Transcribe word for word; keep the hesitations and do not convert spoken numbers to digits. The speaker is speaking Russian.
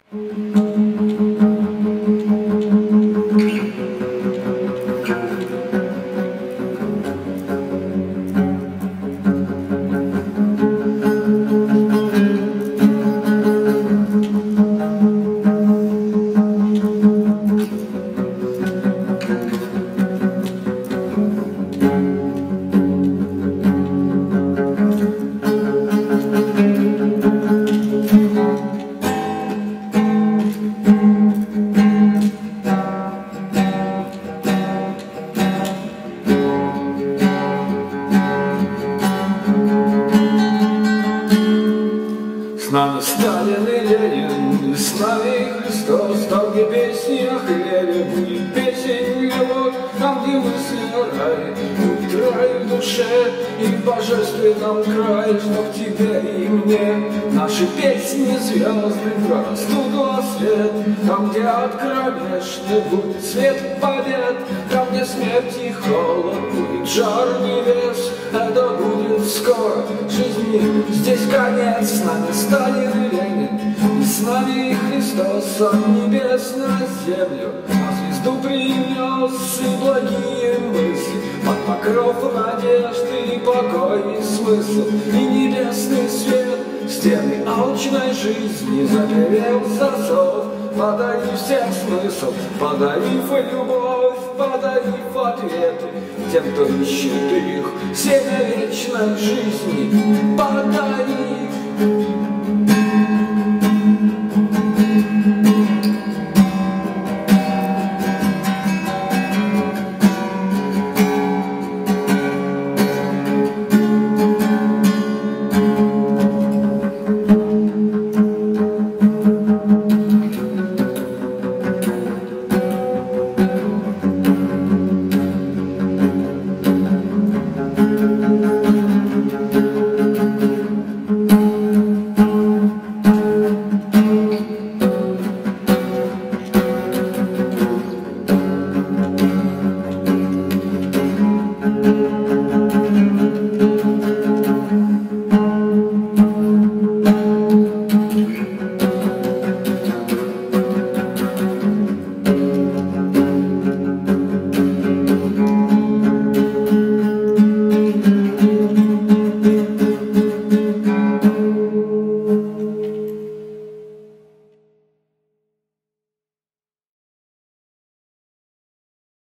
С нами Сталин и Ленин, с нами Христос. Там, где песни о хлебе, будет песень любовь. Там, где мысли рай, будет рай в душе и в божественном крае. Чтоб тебе и мне наши песни звезды прорастут во свет. Там, где от кромешный будет свет побед. Там, где смерть и холод, будет жар небес. Это будет скоро жизни, здесь конец. С нами Сталин и Ленин, и с нами Христос. От небес на землю, на звезду принес и благие мысли. Под покров надежды и покой и смысл, и небесный свет. Стены алчной жизни заперев засов, подарив всем смысл, подарив любовь, подарив ответы тем, кто ищет их, семя вечной жизни подарив.